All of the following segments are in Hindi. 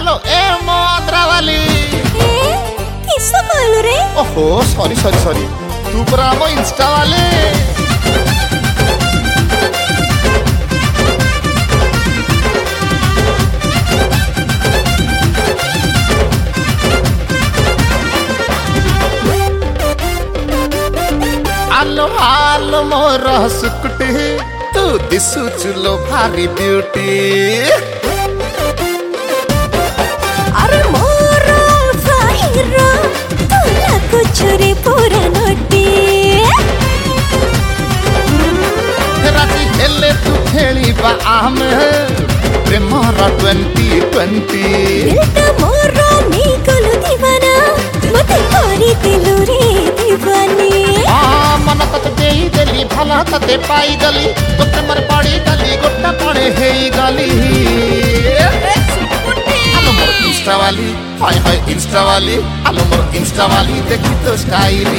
हेलो ए मद्रावाली किसो कहलु रे ओहो सॉरी सॉरी सॉरी तू परा मो इंस्टा वाले आलो आलो मोर सुकुटी तू दिसु चुलो भारी ब्यूटी अरे मोर फाहिरा तू लागु छुरी पूरा नोटी राती खेले तू खेली बा आम प्रेम रा 2020 दिलटा मोर मी कोलु दीवाना मते करी दिलु रे दीवानी मन तत देई देली भला तते पाई गली तोते मर पड़ी गली गोटा पड़े हेई गली आलो मोर इंस्टा वाली हाय हाय इंस्टा वाली आलो मोर इंस्टा वाली देखी तो स्टाइली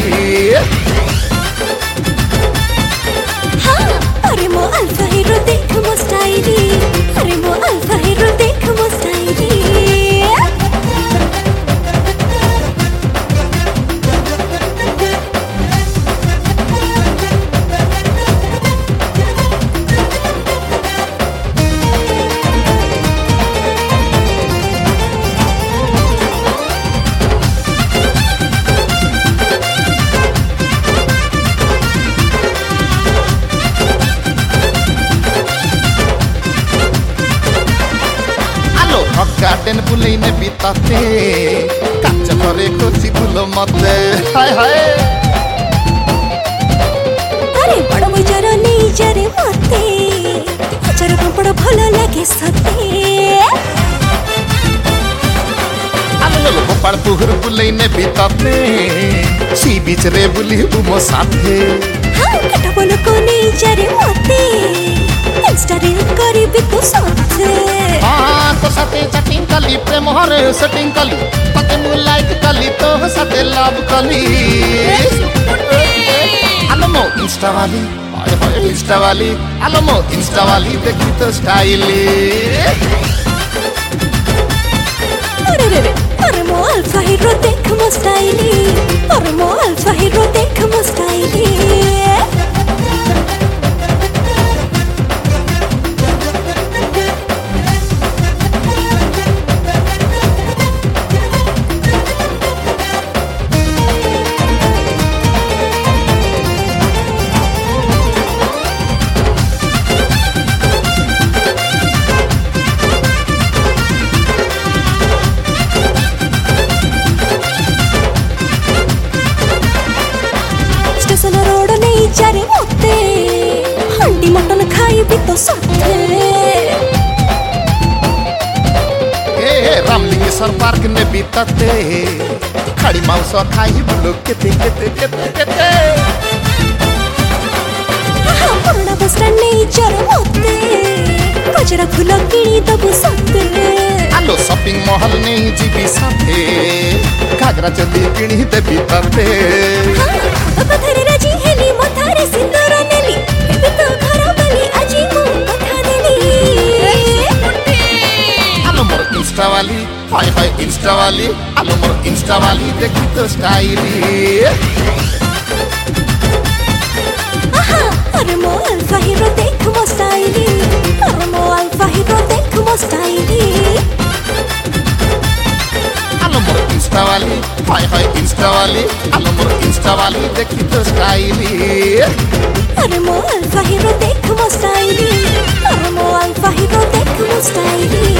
हाँ अरे मो अल्फा हीरो देख मो स्टाइली अरे मो अल्फा हीरो देख मो स्टाइली गार्डन बुलेने बिताते काच घरे खोजी फुल मते हाय हाय अरे बड़ मजार नहीं जरे मते अचार पापड़ भलो लागे सते आलो गोपाल पुहर बुलेने बिताते सी बीच रे बुली मो साथे हाँ कटा बोलो को नहीं जरे मते इंस्टा रील करी भी तो साथे हाँ तो साथे चैटिंग कली प्रेम हरे सेटिंग कली तते मु लाइक कली तो साथे लव कली आलो मो इंस्टा वाली हाय हाय इंस्टा वाली आलो मो इंस्टा वाली देखी तो स्टाइली अरे रे अरे मो अल्फा हीरो देख मो स्टाइली अरे मो अल्फा हीरो देख मो स्टाइली रोड नहीं जारे मोते हंडी मटन खाई भी तो साथे रामलिंगेश्वर पार्क में बीतते खड़ी मांस खाई बुलो केते केते केते केते पुराना बस स्टैंड नहीं जारे मोते गजरा फूल किणी दबु साथे आलो शॉपिंग मॉल नहीं जीवी साथे घाघरा चली किणी देबी तते पथरे राजी हेली मथारे सिंदूर नेली एबे तो घर बली आजी मु कथा नेली आलो मोर इंस्टा वाली हाय हाय इंस्टा वाली आलो मोर इंस्टा वाली देखी तो स्टाइली अरे मो अल्फा हीरो देख मो स्टाइली अरे मो अल्फा हीरो देख मो स्टाइली आलो मोर इंस्टा वाली हाय हाय इंस्टा वाली आलो मोर इंस्टा वाली देखी तो स्टाइली अरे मो अल्फा हीरो देख मो स्टाइली अरे मो अल्फा हीरो देख मो स्टाइली